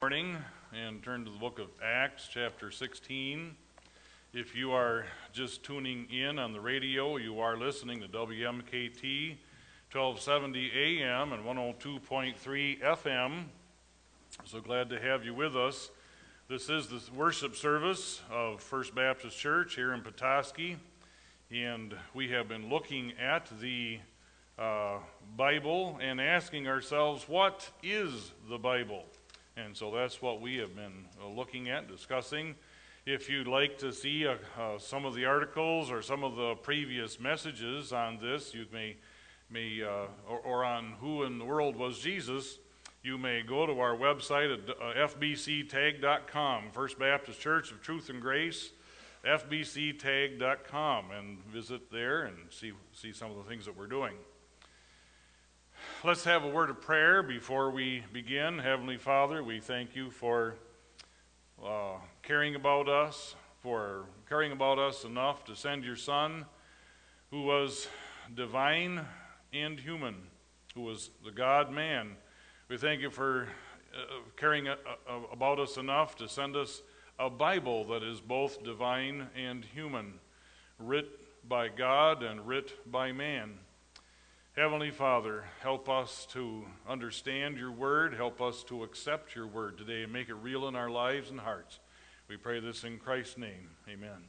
Morning and turn to the book of Acts chapter 16. If you are just tuning in on the radio, you are listening to WMKT 1270 AM and 102.3 FM. So glad to have you with us. This is the worship service of First Baptist Church here in Petoskey, and we have been looking at the Bible and asking ourselves, what is the Bible? And so that's what we have been looking at, discussing. If you'd like to see some of the articles or some of the previous messages on this, you may or on who in the world was Jesus, you may go to our website at fbctag.com, First Baptist Church of Truth and Grace, fbctag.com, and visit there and see some of the things that we're doing. Let's have a word of prayer before we begin. Heavenly Father, we thank you for caring about us enough to send your Son, who was divine and human, who was the God-man. We thank you for caring about us enough to send us a Bible that is both divine and human, writ by God and writ by man. Heavenly Father, help us to understand your word, help us to accept your word today and make it real in our lives and hearts. We pray this in Christ's name. Amen.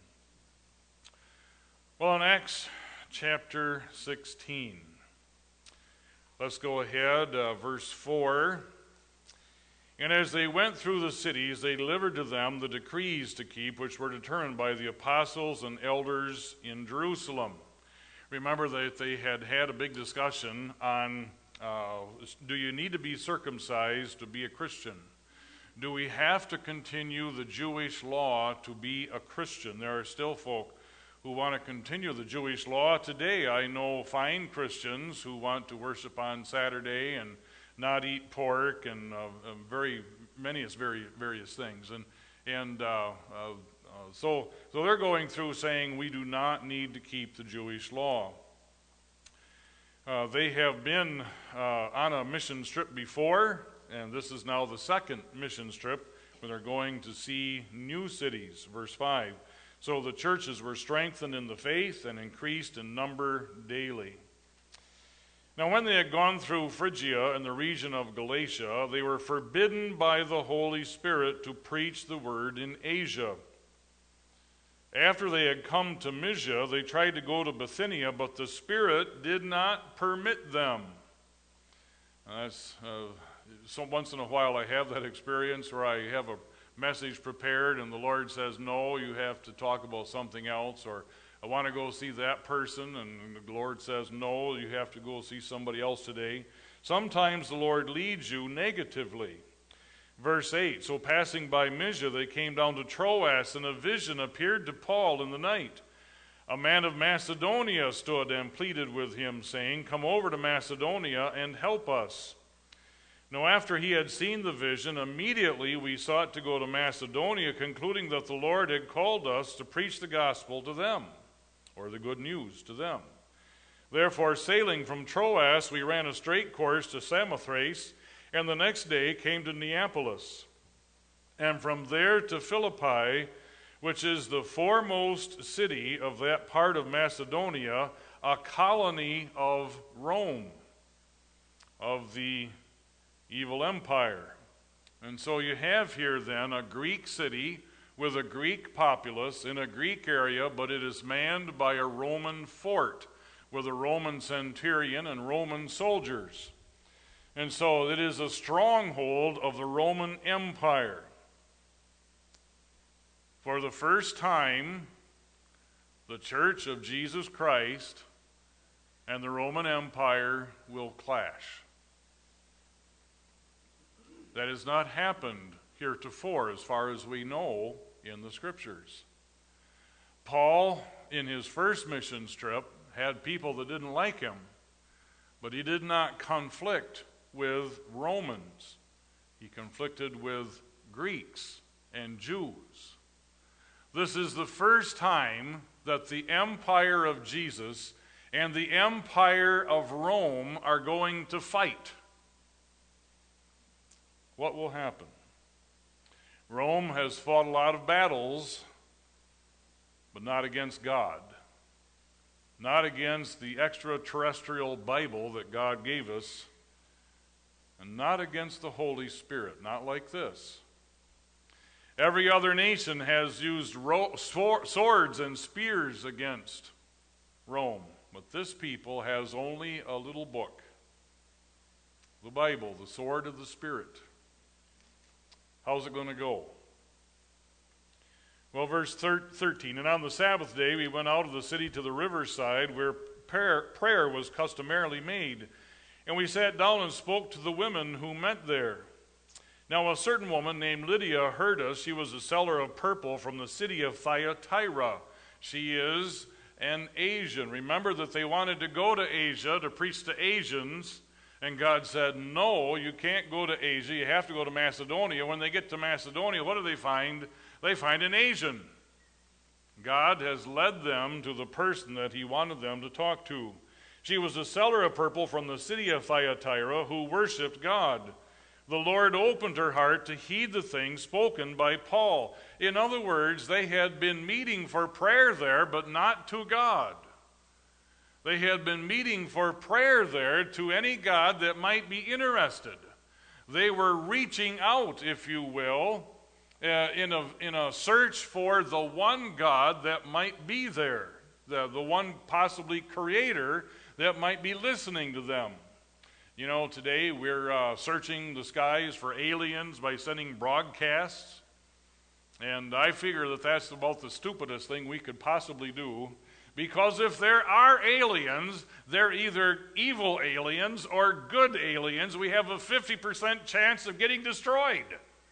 Well, in Acts chapter 16, let's go ahead, verse 4. And as they went through the cities, they delivered to them the decrees to keep, which were determined by the apostles and elders in Jerusalem. Remember that they had a big discussion on, do you need to be circumcised to be a Christian? Do we have to continue the Jewish law to be a Christian? There are still folk who want to continue the Jewish law today. I know fine Christians who want to worship on Saturday and not eat pork and various things. So they're going through saying we do not need to keep the Jewish law. They have been on a mission trip before, and this is now the second mission trip when they're going to see new cities. Verse 5. So the churches were strengthened in the faith and increased in number daily. Now when they had gone through Phrygia and the region of Galatia, they were forbidden by the Holy Spirit to preach the word in Asia. After they had come to Mysia, they tried to go to Bithynia, but the Spirit did not permit them. So once in a while I have that experience where I have a message prepared and the Lord says, no, you have to talk about something else, or I want to go see that person, and the Lord says, no, you have to go see somebody else today. Sometimes the Lord leads you negatively. Verse 8, so passing by Mysia, they came down to Troas, and a vision appeared to Paul in the night. A man of Macedonia stood and pleaded with him, saying, come over to Macedonia and help us. Now after he had seen the vision, immediately we sought to go to Macedonia, concluding that the Lord had called us to preach the gospel to them, or the good news to them. Therefore, sailing from Troas, we ran a straight course to Samothrace, and the next day came to Neapolis, and from there to Philippi, which is the foremost city of that part of Macedonia, a colony of Rome, of the evil empire. And so you have here then a Greek city with a Greek populace in a Greek area, but it is manned by a Roman fort with a Roman centurion and Roman soldiers. And so it is a stronghold of the Roman Empire. For the first time, the Church of Jesus Christ and the Roman Empire will clash. That has not happened heretofore, as far as we know in the Scriptures. Paul, in his first mission trip, had people that didn't like him, but he did not conflict with Romans. He conflicted with Greeks and Jews. This is the first time that the empire of Jesus and the empire of Rome are going to fight. What will happen? Rome has fought a lot of battles, but not against God. Not against the extraterrestrial Bible that God gave us, and not against the Holy Spirit, not like this. Every other nation has used swords and spears against Rome, but this people has only a little book, the Bible, the sword of the Spirit. How's it going to go? Well, verse 13, and on the Sabbath day we went out of the city to the riverside where prayer was customarily made. And we sat down and spoke to the women who met there. Now a certain woman named Lydia heard us. She was a seller of purple from the city of Thyatira. She is an Asian. Remember that they wanted to go to Asia to preach to Asians. And God said, no, you can't go to Asia. You have to go to Macedonia. When they get to Macedonia, what do they find? They find an Asian. God has led them to the person that he wanted them to talk to. She was a seller of purple from the city of Thyatira who worshiped God. The Lord opened her heart to heed the things spoken by Paul. In other words, they had been meeting for prayer there, but not to God. They had been meeting for prayer there to any God that might be interested. They were reaching out, if you will, in a search for the one God that might be there, the one possibly creator that might be listening to them. You know, today we're searching the skies for aliens by sending broadcasts, and I figure that that's about the stupidest thing we could possibly do, because if there are aliens, they're either evil aliens or good aliens. We have a 50% chance of getting destroyed.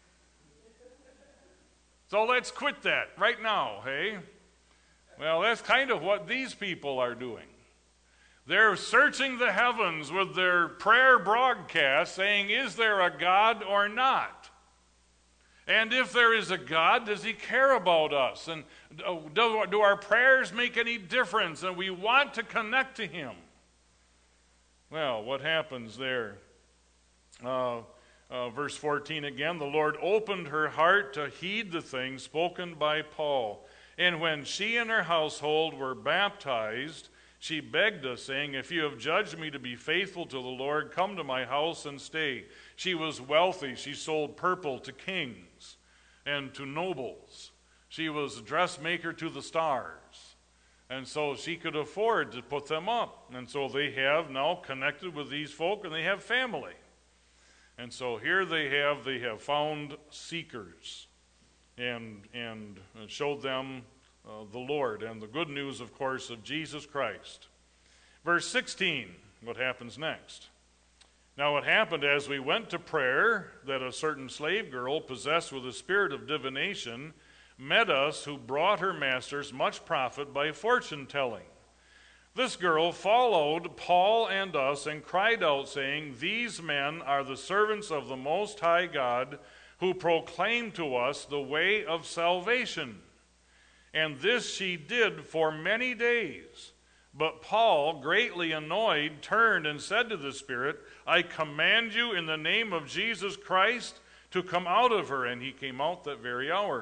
So let's quit that right now, hey? Well, that's kind of what these people are doing. They're searching the heavens with their prayer broadcast, saying, is there a God or not? And if there is a God, does he care about us? And do our prayers make any difference? And we want to connect to him. Well, what happens there? Verse 14 again, the Lord opened her heart to heed the things spoken by Paul. And when she and her household were baptized, she begged us, saying, if you have judged me to be faithful to the Lord, come to my house and stay. She was wealthy. She sold purple to kings and to nobles. She was a dressmaker to the stars. And so she could afford to put them up. And so they have now connected with these folk, and they have family. And so here they have found seekers and showed them the Lord and the good news, of course, of Jesus Christ. Verse 16, what happens next? Now it happened as we went to prayer that a certain slave girl possessed with a spirit of divination met us, who brought her masters much profit by fortune telling. This girl followed Paul and us and cried out, saying, these men are the servants of the Most High God, who proclaim to us the way of salvation. And this she did for many days. But Paul, greatly annoyed, turned and said to the Spirit, I command you in the name of Jesus Christ to come out of her. And he came out that very hour.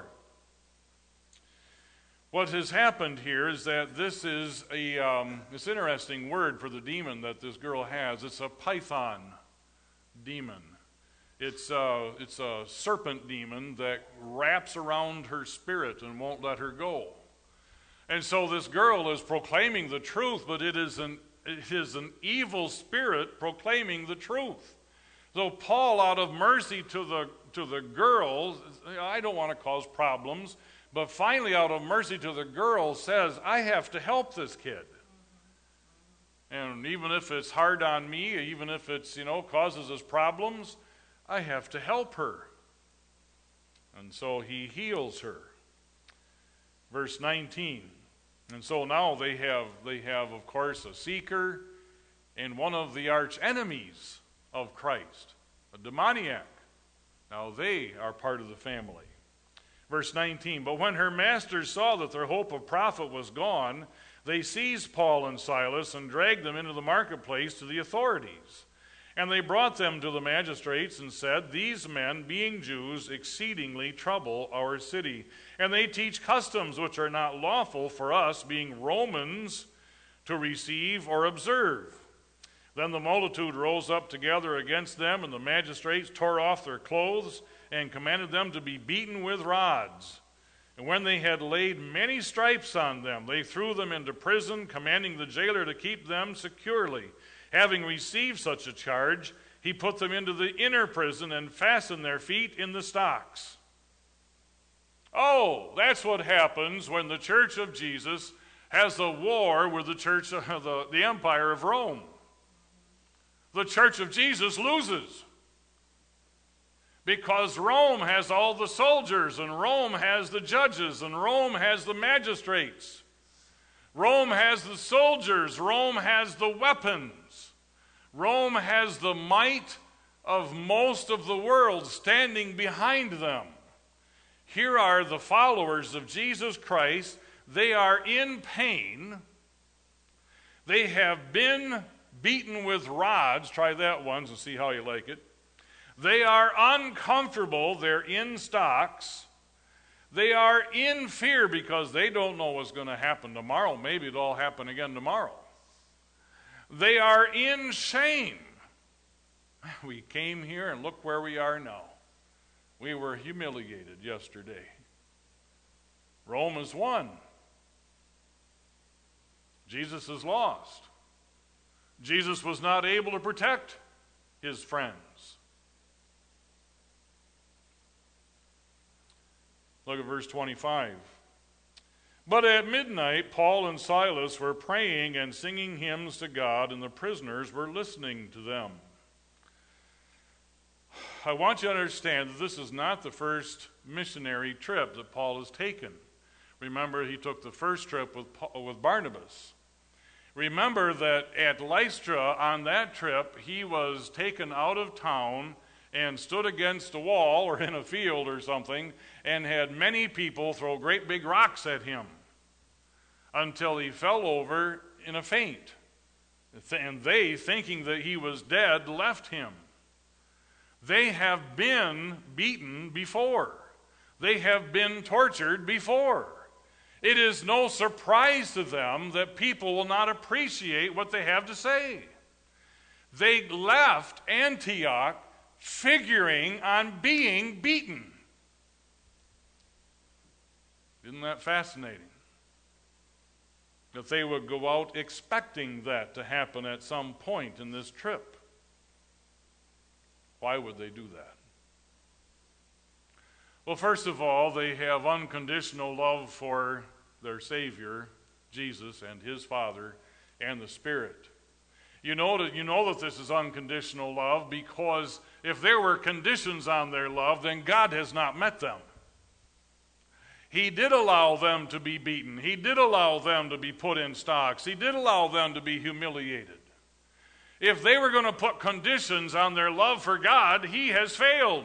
What has happened here is that this is this interesting word for the demon that this girl has. It's a python demon. It's a serpent demon that wraps around her spirit and won't let her go. And so this girl is proclaiming the truth, but it is an evil spirit proclaiming the truth. So Paul, out of mercy to the girl, I don't want to cause problems, but finally out of mercy to the girl says, I have to help this kid. And even if it's hard on me, even if it's, causes us problems, I have to help her. And so he heals her. Verse 19. And so now they have, of course, a seeker and one of the arch enemies of Christ, a demoniac. Now they are part of the family. Verse 19. But when her masters saw that their hope of profit was gone, they seized Paul and Silas and dragged them into the marketplace to the authorities. And they brought them to the magistrates and said, These men, being Jews, exceedingly trouble our city. And they teach customs which are not lawful for us, being Romans, to receive or observe. Then the multitude rose up together against them, and the magistrates tore off their clothes and commanded them to be beaten with rods. And when they had laid many stripes on them, they threw them into prison, commanding the jailer to keep them securely. Having received such a charge, he put them into the inner prison and fastened their feet in the stocks. Oh, that's what happens when the Church of Jesus has a war with the church of the Empire of Rome. The Church of Jesus loses. Because Rome has all the soldiers, and Rome has the judges, and Rome has the magistrates. Rome has the soldiers. Rome has the weapons. Rome has the might of most of the world standing behind them. Here are the followers of Jesus Christ. They are in pain. They have been beaten with rods. Try that once and see how you like it. They are uncomfortable. They're in stocks. They are in fear because they don't know what's going to happen tomorrow. Maybe it'll all happen again tomorrow. They are in shame. We came here and look where we are now. We were humiliated yesterday. Rome is won. Jesus is lost. Jesus was not able to protect his friends. Look at verse 25. But at midnight, Paul and Silas were praying and singing hymns to God, and the prisoners were listening to them. I want you to understand that this is not the first missionary trip that Paul has taken. Remember, he took the first trip with Barnabas. Remember that at Lystra, on that trip, he was taken out of town and stood against a wall or in a field or something and had many people throw great big rocks at him until he fell over in a faint. And they, thinking that he was dead, left him. They have been beaten before. They have been tortured before. It is no surprise to them that people will not appreciate what they have to say. They left Antioch figuring on being beaten. Isn't that fascinating? That they would go out expecting that to happen at some point in this trip. Why would they do that? Well, first of all, they have unconditional love for their Savior, Jesus, and his Father, and the Spirit. You know that this is unconditional love because if there were conditions on their love, then God has not met them. He did allow them to be beaten. He did allow them to be put in stocks. He did allow them to be humiliated. If they were going to put conditions on their love for God, he has failed.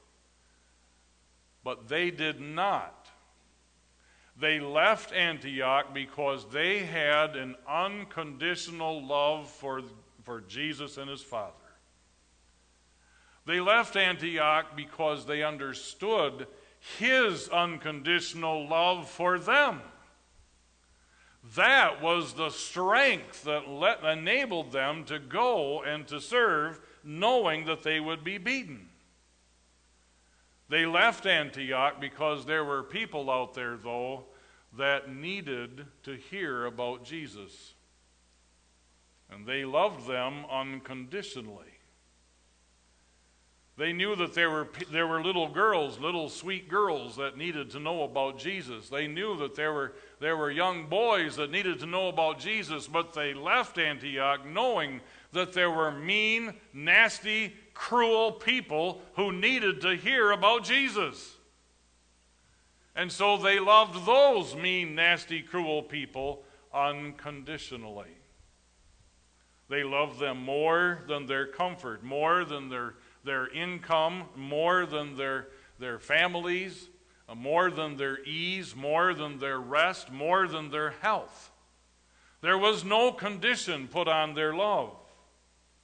But they did not. They left Antioch because they had an unconditional love for Jesus and his Father. They left Antioch because they understood his unconditional love for them. That was the strength that enabled them to go and to serve, knowing that they would be beaten. They left Antioch because there were people out there, though, that needed to hear about Jesus. And they loved them unconditionally. They knew that there were little girls, little sweet girls that needed to know about Jesus. They knew that there were young boys that needed to know about Jesus, but they left Antioch knowing that there were mean, nasty, cruel people who needed to hear about Jesus. And so they loved those mean, nasty, cruel people unconditionally. They loved them more than their comfort, more than their income, more than their families, more than their ease, more than their rest, more than their health. There was no condition put on their love.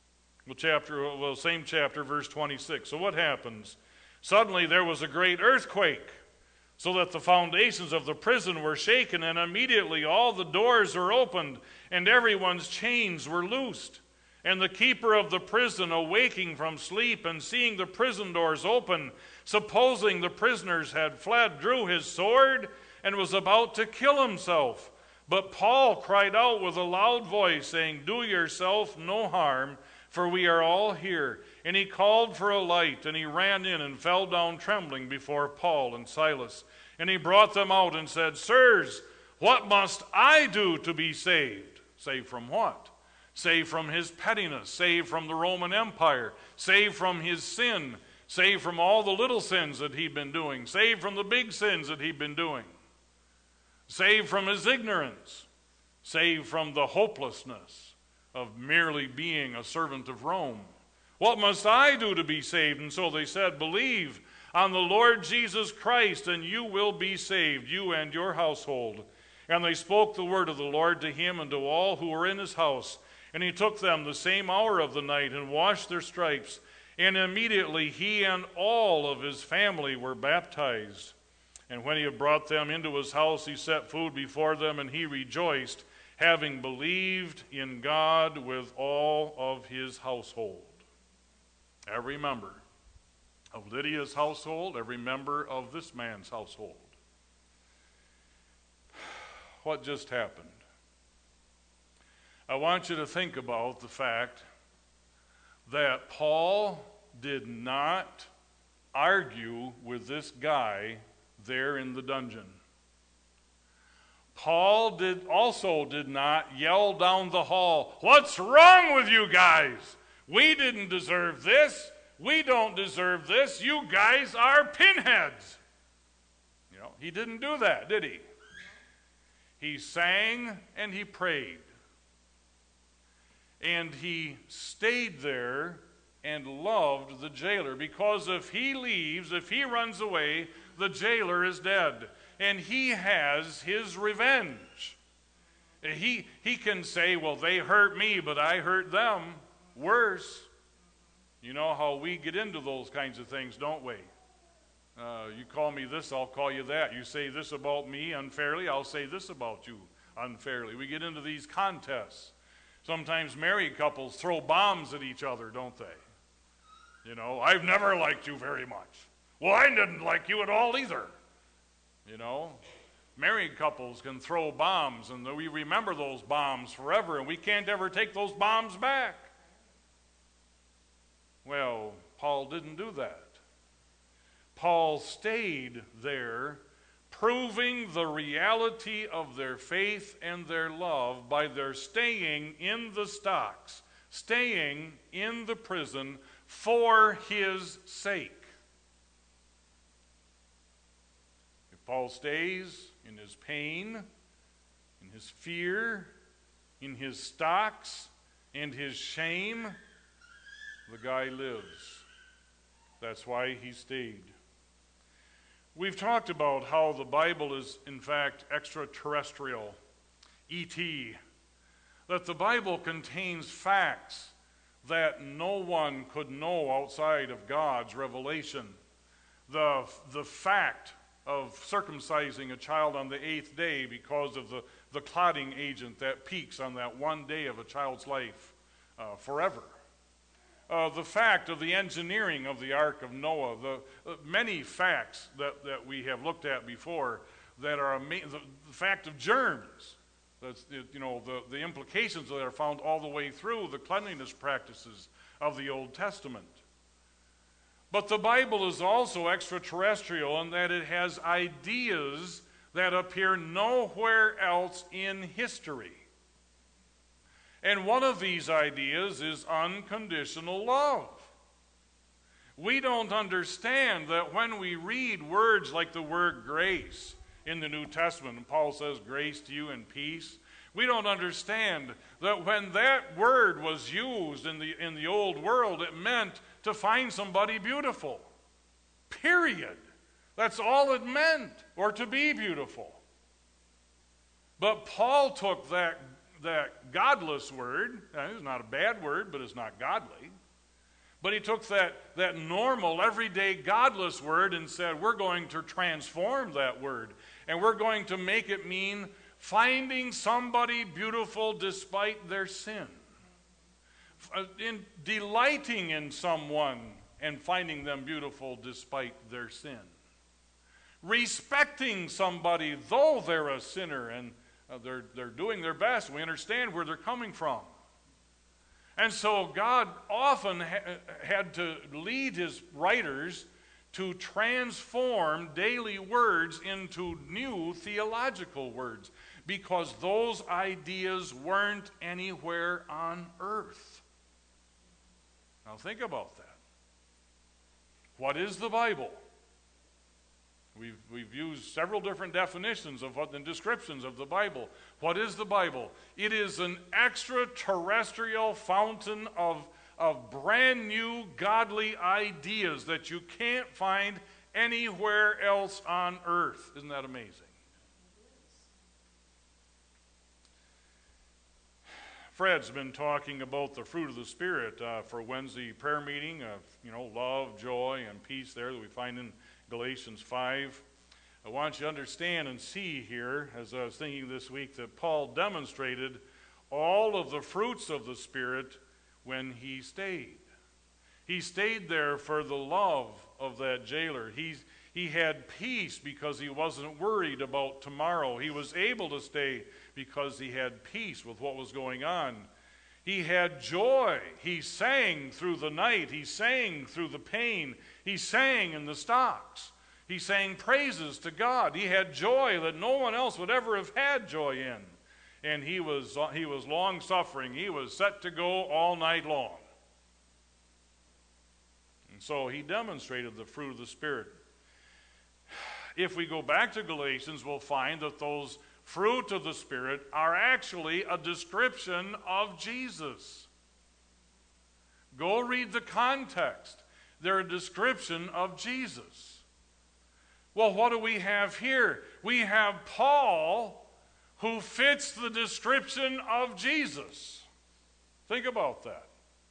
Same chapter, verse 26. So what happens? Suddenly there was a great earthquake, so that the foundations of the prison were shaken, and immediately all the doors were opened, and everyone's chains were loosed. And the keeper of the prison, awaking from sleep and seeing the prison doors open, supposing the prisoners had fled, drew his sword and was about to kill himself. But Paul cried out with a loud voice, saying, "Do yourself no harm, for we are all here." And he called for a light, and he ran in and fell down trembling before Paul and Silas. And he brought them out and said, "Sirs, what must I do to be saved?" Saved from what? Saved from his pettiness, saved from the Roman Empire, saved from his sin, saved from all the little sins that he'd been doing, saved from the big sins that he'd been doing, saved from his ignorance, saved from the hopelessness of merely being a servant of Rome. What must I do to be saved? And so they said, "Believe on the Lord Jesus Christ, and you will be saved, you and your household." And they spoke the word of the Lord to him and to all who were in his house. And he took them the same hour of the night and washed their stripes. And immediately he and all of his family were baptized. And when he had brought them into his house, he set food before them, and he rejoiced, having believed in God with all of his household. Every member of Lydia's household, every member of this man's household. What just happened? I want you to think about the fact that Paul did not argue with this guy there in the dungeon. Paul did not yell down the hall, "What's wrong with you guys? We didn't deserve this. We don't deserve this. You guys are pinheads." He didn't do that, did he? He sang and he prayed. And he stayed there and loved the jailer, because if he leaves, if he runs away, the jailer is dead, and he has his revenge. He can say, "Well, they hurt me, but I hurt them worse." You know how we get into those kinds of things, don't we? You call me this, I'll call you that. You say this about me unfairly, I'll say this about you unfairly. We get into these contests. Sometimes married couples throw bombs at each other, don't they? "I've never liked you very much." "Well, I didn't like you at all either." Married couples can throw bombs, and we remember those bombs forever, and we can't ever take those bombs back. Well, Paul didn't do that. Paul stayed there, proving the reality of their faith and their love by their staying in the stocks, staying in the prison for his sake. If Paul stays in his pain, in his fear, in his stocks, and his shame, the guy lives. That's why he stayed. We've talked about how the Bible is, in fact, extraterrestrial, E.T., that the Bible contains facts that no one could know outside of God's revelation. The fact of circumcising a child on the 8th day because of the clotting agent that peaks on that one day of a child's life forever. The fact of the engineering of the Ark of Noah, the many facts that we have looked at before that are the fact of germs, that's the implications that are found all the way through the cleanliness practices of the Old Testament. But the Bible is also extraterrestrial in that it has ideas that appear nowhere else in history. And one of these ideas is unconditional love. We don't understand that when we read words like the word grace in the New Testament, and Paul says grace to you and peace, we don't understand that when that word was used in the old world, it meant to find somebody beautiful. Period. That's all it meant, or to be beautiful. But Paul took that godless word, it's not a bad word, but it's not godly. But he took that normal, everyday, godless word and said, we're going to transform that word. And we're going to make it mean finding somebody beautiful despite their sin. In delighting in someone and finding them beautiful despite their sin. Respecting somebody though they're a sinner and they're doing their best. We understand where they're coming from. And so God often had to lead his writers to transform daily words into new theological words, because those ideas weren't anywhere on earth. Now think about that. What is the Bible? We've used several different definitions of and descriptions of the Bible. What is the Bible? It is an extraterrestrial fountain of brand new godly ideas that you can't find anywhere else on earth. Isn't that amazing? Fred's been talking about the fruit of the Spirit for Wednesday prayer meeting of, love, joy, and peace there that we find in Galatians 5. I want you to understand and see here, as I was thinking this week, that Paul demonstrated all of the fruits of the Spirit when he stayed. He stayed there for the love of that jailer. He had peace because he wasn't worried about tomorrow. He was able to stay because he had peace with what was going on. He had joy. He sang through the night. He sang through the pain. He sang in the stocks. He sang praises to God. He had joy that no one else would ever have had joy in. And he was long-suffering. He was set to go all night long. And so he demonstrated the fruit of the Spirit. If we go back to Galatians, we'll find that those fruit of the Spirit are actually a description of Jesus. Go read the context. They're a description of Jesus. Well, what do we have here? We have Paul, who fits the description of Jesus. Think about that.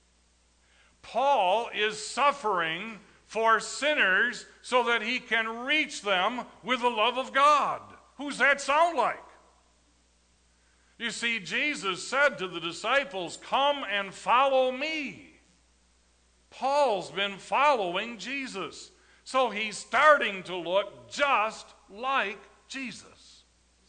Paul is suffering for sinners so that he can reach them with the love of God. Who's that sound like? You see, Jesus said to the disciples, "Come and follow me." Paul's been following Jesus. So he's starting to look just like Jesus.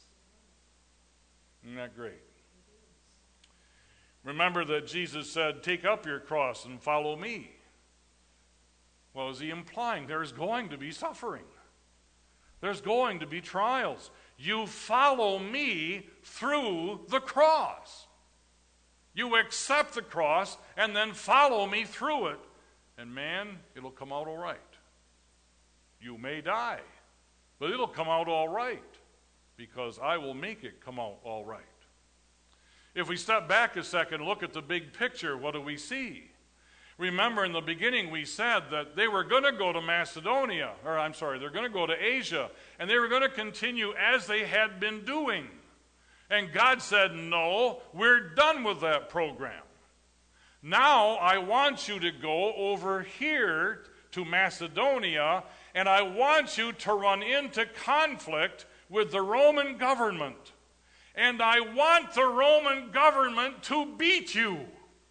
Isn't that great? Remember that Jesus said, "Take up your cross and follow me." Well, is he implying there's going to be suffering? There's going to be trials. You follow me through the cross. You accept the cross and then follow me through it. And man, it'll come out all right. You may die, but it'll come out all right because I will make it come out all right. If we step back a second and look at the big picture, what do we see? Remember, in the beginning we said that they were going to go to Macedonia, they're going to go to Asia, and they were going to continue as they had been doing. And God said, "No, we're done with that program. Now I want you to go over here to Macedonia, and I want you to run into conflict with the Roman government. And I want the Roman government to beat you.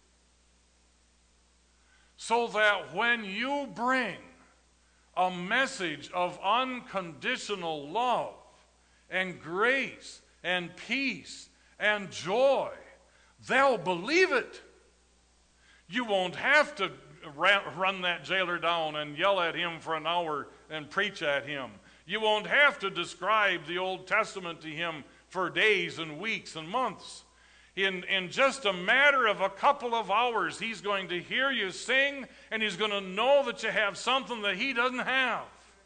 So that when you bring a message of unconditional love and grace and peace and joy, they'll believe it. You won't have to run that jailer down and yell at him for an hour and preach at him. You won't have to describe the Old Testament to him for days and weeks and months. In just a matter of a couple of hours, he's going to hear you sing, and he's going to know that you have something that he doesn't have.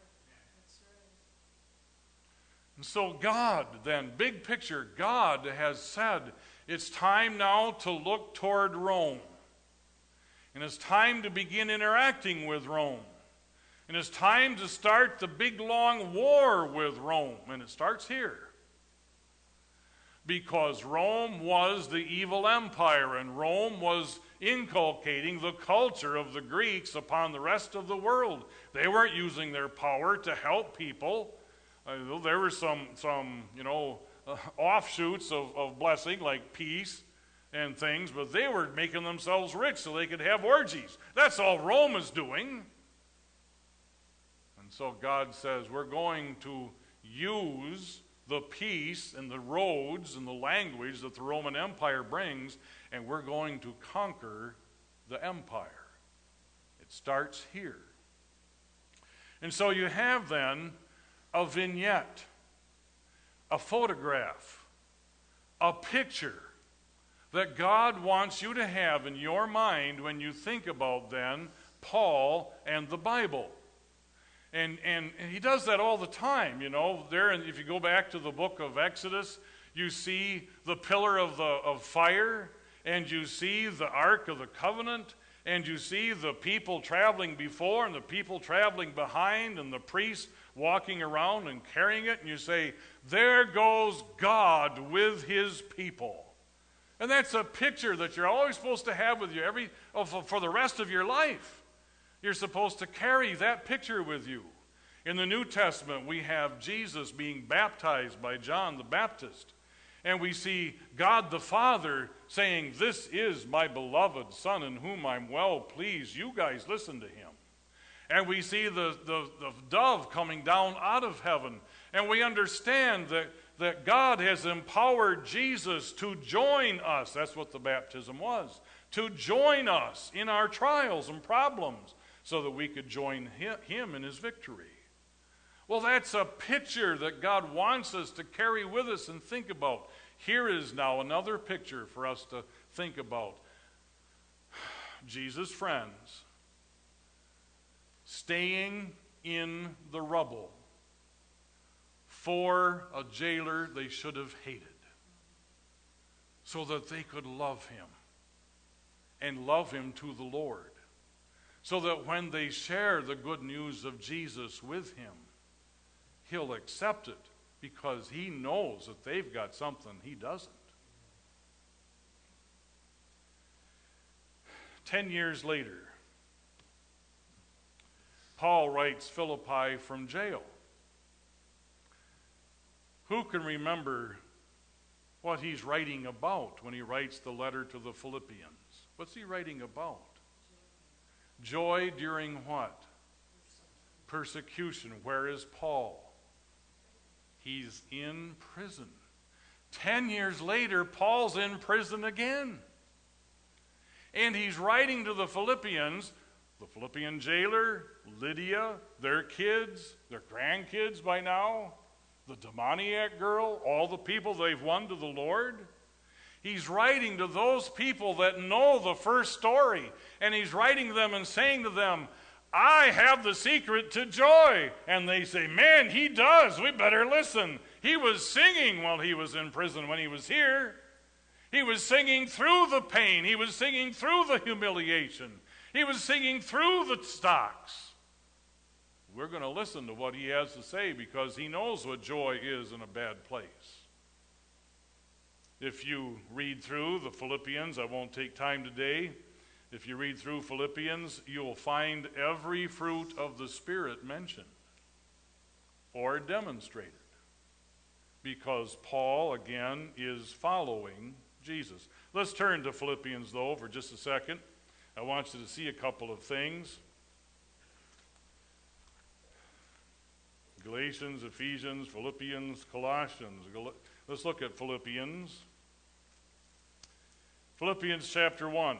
And so God, then, big picture, God has said, it's time now to look toward Rome. And it's time to begin interacting with Rome. And it's time to start the big long war with Rome. And it starts here. because Rome was the evil empire, and Rome was inculcating the culture of the Greeks upon the rest of the world. They weren't using their power to help people. There were some offshoots of blessing, like peace and things, but they were making themselves rich so they could have orgies. That's all Rome is doing. And so God says, we're going to use the peace and the roads and the language that the Roman Empire brings, and we're going to conquer the empire. It starts here. And so you have then a vignette, a photograph, a picture that God wants you to have in your mind when you think about then Paul and the Bible. And he does that all the time, There, and if you go back to the book of Exodus, you see the pillar of fire, and you see the Ark of the Covenant, and you see the people traveling before and the people traveling behind, and the priests walking around and carrying it, and you say, there goes God with his people. And that's a picture that you're always supposed to have with you for the rest of your life. You're supposed to carry that picture with you. In the New Testament, we have Jesus being baptized by John the Baptist. And we see God the Father saying, this is my beloved Son in whom I'm well pleased. You guys listen to him. And we see the dove coming down out of heaven. And we understand that God has empowered Jesus to join us. That's what the baptism was. To join us in our trials and problems, so that we could join him in his victory. Well, that's a picture that God wants us to carry with us and think about. Here is now another picture for us to think about. Jesus' friends staying in the rubble for a jailer they should have hated, so that they could love him and love him to the Lord. So that when they share the good news of Jesus with him, he'll accept it because he knows that they've got something he doesn't. 10 years later, Paul writes Philippi from jail. Who can remember what he's writing about when he writes the letter to the Philippians? What's he writing about? Joy during what? Persecution. Where is Paul? He's in prison. 10 years later, Paul's in prison again. And he's writing to the Philippians, the Philippian jailer, Lydia, their kids, their grandkids by now, the demoniac girl, all the people they've won to the Lord. He's writing to those people that know the first story, and he's writing to them and saying to them, I have the secret to joy. And they say, man, he does. We better listen. He was singing while he was in prison when he was here. He was singing through the pain. He was singing through the humiliation. He was singing through the stocks. We're going to listen to what he has to say because he knows what joy is in a bad place. If you read through the Philippians, I won't take time today. If you read through Philippians, you'll find every fruit of the Spirit mentioned or demonstrated. Because Paul, again, is following Jesus. Let's turn to Philippians, though, for just a second. I want you to see a couple of things. Galatians, Ephesians, Philippians, Colossians. Let's look at Philippians. Philippians chapter 1.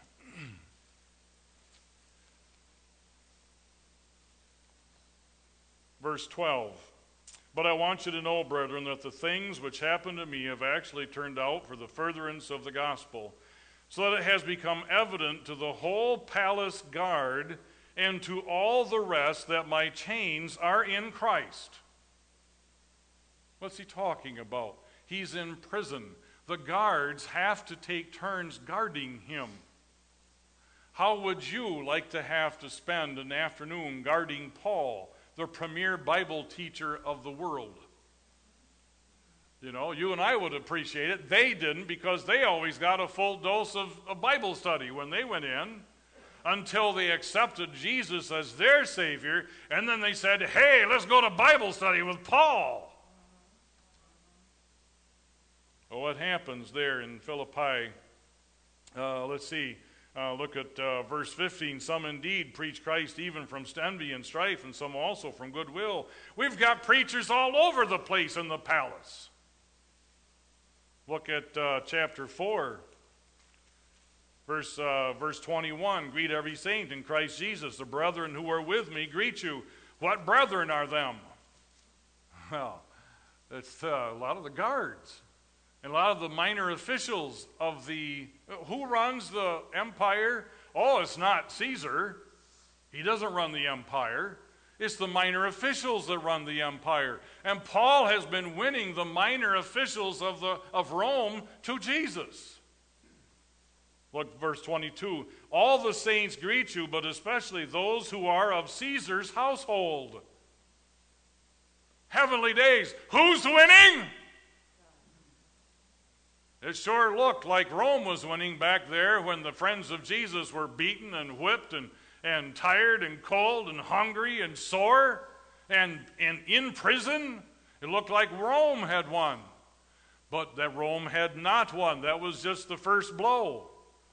Verse 12. But I want you to know, brethren, that the things which happened to me have actually turned out for the furtherance of the gospel, so that it has become evident to the whole palace guard and to all the rest that my chains are in Christ. What's he talking about? He's in prison. The guards have to take turns guarding him. How would you like to have to spend an afternoon guarding Paul, the premier Bible teacher of the world? You know, you and I would appreciate it. They didn't, because they always got a full dose of Bible study when they went in, until they accepted Jesus as their Savior, and then they said, hey, let's go to Bible study with Paul. Well, what happens there in Philippi? Let's see. Look at verse 15. Some indeed preach Christ even from envy and strife, and some also from goodwill. We've got preachers all over the place in the palace. Look at chapter 4, verse 21. Greet every saint in Christ Jesus. The brethren who are with me greet you. What brethren are them? Well, it's a lot of the guards and a lot of the minor officials of the... Who runs the empire? Oh, it's not Caesar. He doesn't run the empire. It's the minor officials that run the empire. And Paul has been winning the minor officials of Rome to Jesus. Look, verse 22. All the saints greet you, but especially those who are of Caesar's household. Heavenly days. Who's winning? It sure looked like Rome was winning back there when the friends of Jesus were beaten and whipped and tired and cold and hungry and sore and in prison. It looked like Rome had won. But that Rome had not won. That was just the first blow.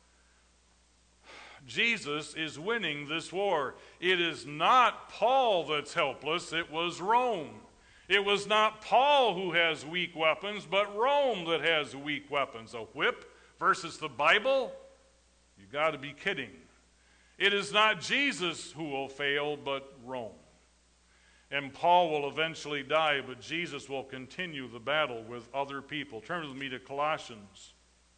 Jesus is winning this war. It is not Paul that's helpless. It was Rome. It was not Paul who has weak weapons, but Rome that has weak weapons. A whip versus the Bible? You got to be kidding. It is not Jesus who will fail, but Rome. And Paul will eventually die, but Jesus will continue the battle with other people. Turn with me to Colossians.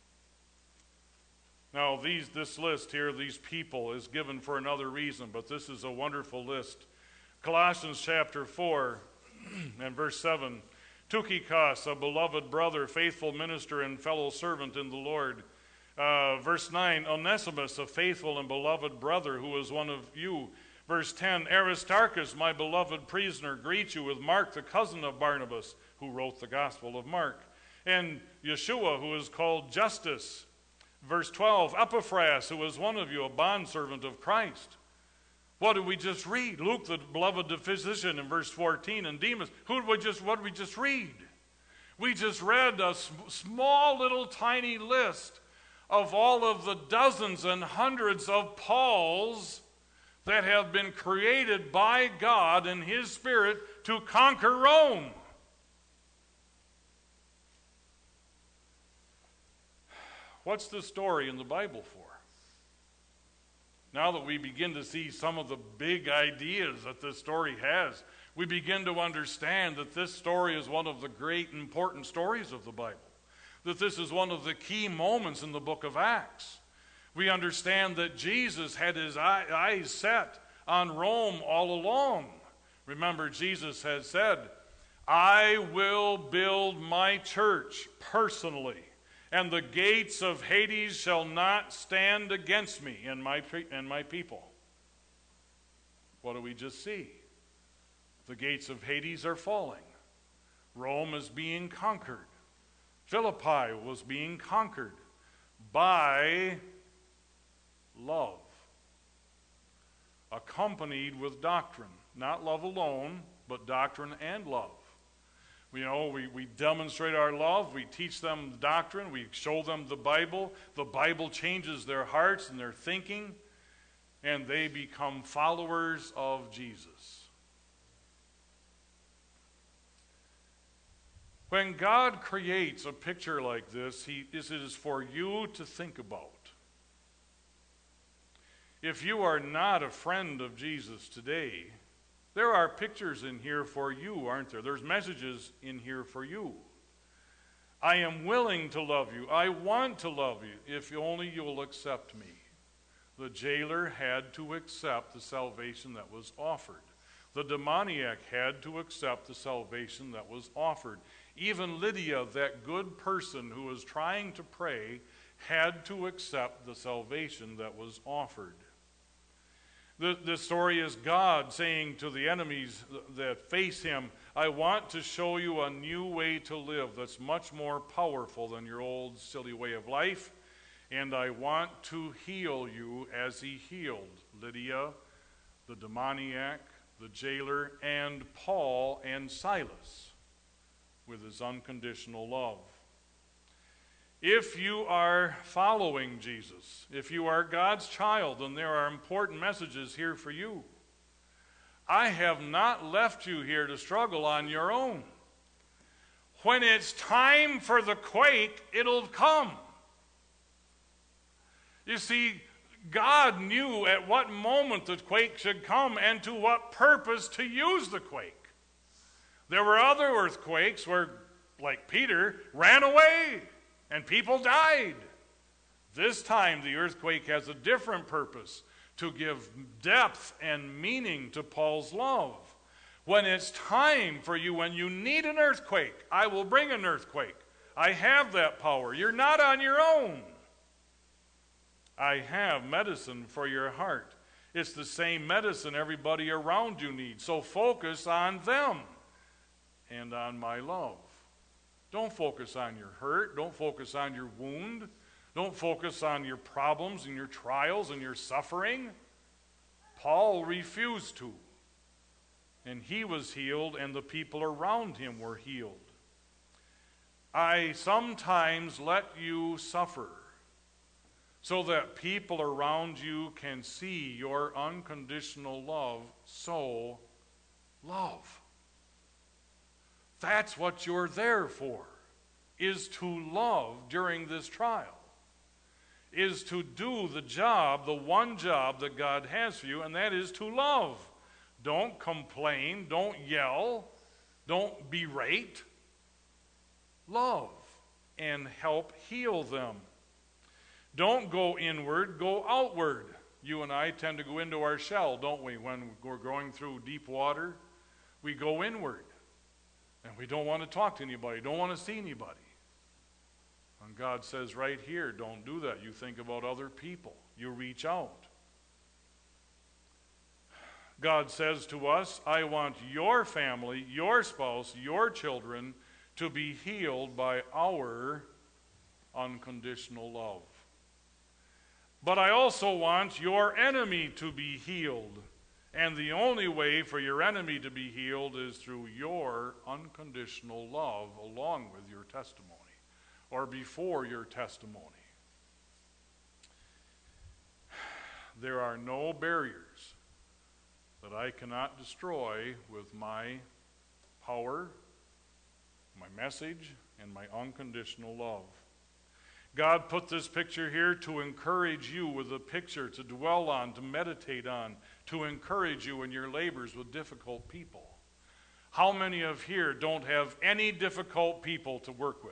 Now, this list here, these people, is given for another reason, but this is a wonderful list. Colossians chapter 4 and verse 7. Tychicus, a beloved brother, faithful minister and fellow servant in the Lord. Verse 9, Onesimus, a faithful and beloved brother who is one of you. Verse 10, Aristarchus, my beloved prisoner, greets you with Mark, the cousin of Barnabas, who wrote the Gospel of Mark. And Yeshua, who is called Justus. Verse 12, Epaphras, who is one of you, a bondservant of Christ. What did we just read? Luke, the beloved physician, in verse 14, and Demas. What did we just read? We just read a small little tiny list of all of the dozens and hundreds of Pauls that have been created by God in His Spirit to conquer Rome. What's the story in the Bible for? Now that we begin to see some of the big ideas that this story has, we begin to understand that this story is one of the great important stories of the Bible. That this is one of the key moments in the book of Acts. We understand that Jesus had his eyes set on Rome all along. Remember, Jesus had said, I will build my church personally, and the gates of Hades shall not stand against me and my people. What do we just see? The gates of Hades are falling. Rome is being conquered. Philippi was being conquered by love, accompanied with doctrine. Not love alone, but doctrine and love. You know, we demonstrate our love, we teach them doctrine, we show them the Bible. The Bible changes their hearts and their thinking, and they become followers of Jesus. When God creates a picture like this, it is for you to think about. If you are not a friend of Jesus today, there are pictures in here for you, aren't there? There's messages in here for you. I am willing to love you. I want to love you, if only you'll accept me. The jailer had to accept the salvation that was offered. The demoniac had to accept the salvation that was offered. Even Lydia, that good person who was trying to pray, had to accept the salvation that was offered. This story is God saying to the enemies that face him, I want to show you a new way to live that's much more powerful than your old silly way of life. And I want to heal you as he healed Lydia, the demoniac, the jailer, and Paul and Silas with his unconditional love. If you are following Jesus, if you are God's child, then there are important messages here for you. I have not left you here to struggle on your own. When it's time for the quake, it'll come. You see, God knew at what moment the quake should come and to what purpose to use the quake. There were other earthquakes where, like Peter, ran away and people died. This time the earthquake has a different purpose, to give depth and meaning to Paul's love. When it's time for you, when you need an earthquake, I will bring an earthquake. I have that power. You're not on your own. I have medicine for your heart. It's the same medicine everybody around you needs. So focus on them and on my love. Don't focus on your hurt. Don't focus on your wound. Don't focus on your problems and your trials and your suffering. Paul refused to. And he was healed, and the people around him were healed. I sometimes let you suffer so that people around you can see your unconditional love. So, love. That's what you're there for, is to love during this trial, is to do the job, the one job that God has for you, and that is to love. Don't complain, don't yell, don't berate. Love and help heal them. Don't go inward, go outward. You and I tend to go into our shell, don't we? When we're going through deep water, we go inward. And we don't want to talk to anybody, don't want to see anybody. And God says right here, don't do that. You think about other people. You reach out. God says to us, I want your family, your spouse, your children to be healed by our unconditional love. But I also want your enemy to be healed. And the only way for your enemy to be healed is through your unconditional love along with your testimony, or before your testimony. There are no barriers that I cannot destroy with my power, my message, and my unconditional love. God put this picture here to encourage you with a picture to dwell on, to meditate on, to encourage you in your labors with difficult people. How many of here don't have any difficult people to work with?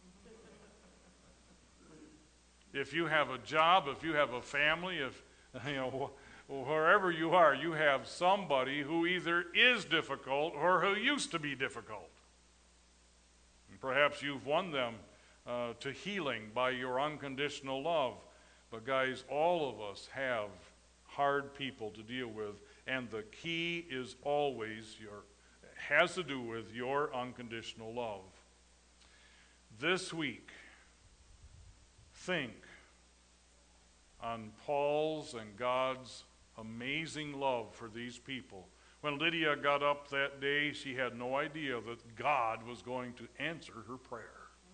If you have a job, if you have a family, if wherever you are, you have somebody who either is difficult or who used to be difficult. And perhaps you've won them to healing by your unconditional love. But guys, all of us have hard people to deal with, and the key is always has to do with your unconditional love. This week, think on Paul's and God's amazing love for these people. When Lydia got up that day, she had no idea that God was going to answer her prayer.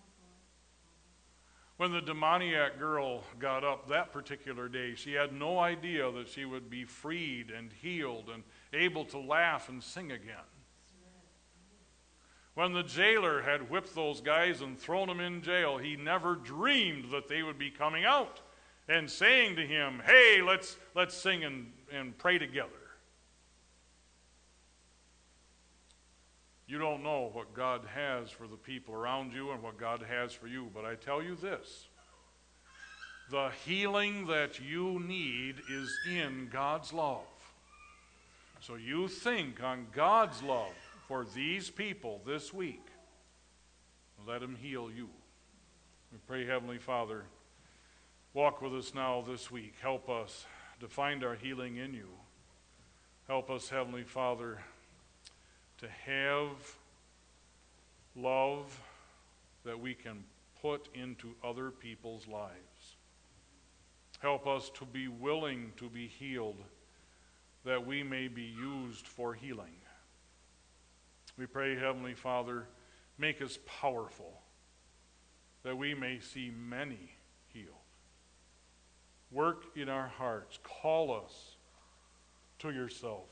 When the demoniac girl got up that particular day, she had no idea that she would be freed and healed and able to laugh and sing again. When the jailer had whipped those guys and thrown them in jail, he never dreamed that they would be coming out and saying to him, hey, let's sing and pray together. You don't know what God has for the people around you and what God has for you, but I tell you this, the healing that you need is in God's love. So you think on God's love for these people this week. Let him heal you. We pray, Heavenly Father, walk with us now this week. Help us to find our healing in you. Help us, Heavenly Father, to have love that we can put into other people's lives. Help us to be willing to be healed, that we may be used for healing. We pray, Heavenly Father, make us powerful, that we may see many healed. Work in our hearts. Call us to yourself.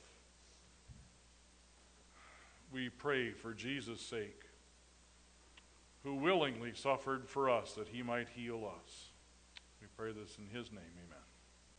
We pray for Jesus' sake, who willingly suffered for us that he might heal us. We pray this in his name, amen.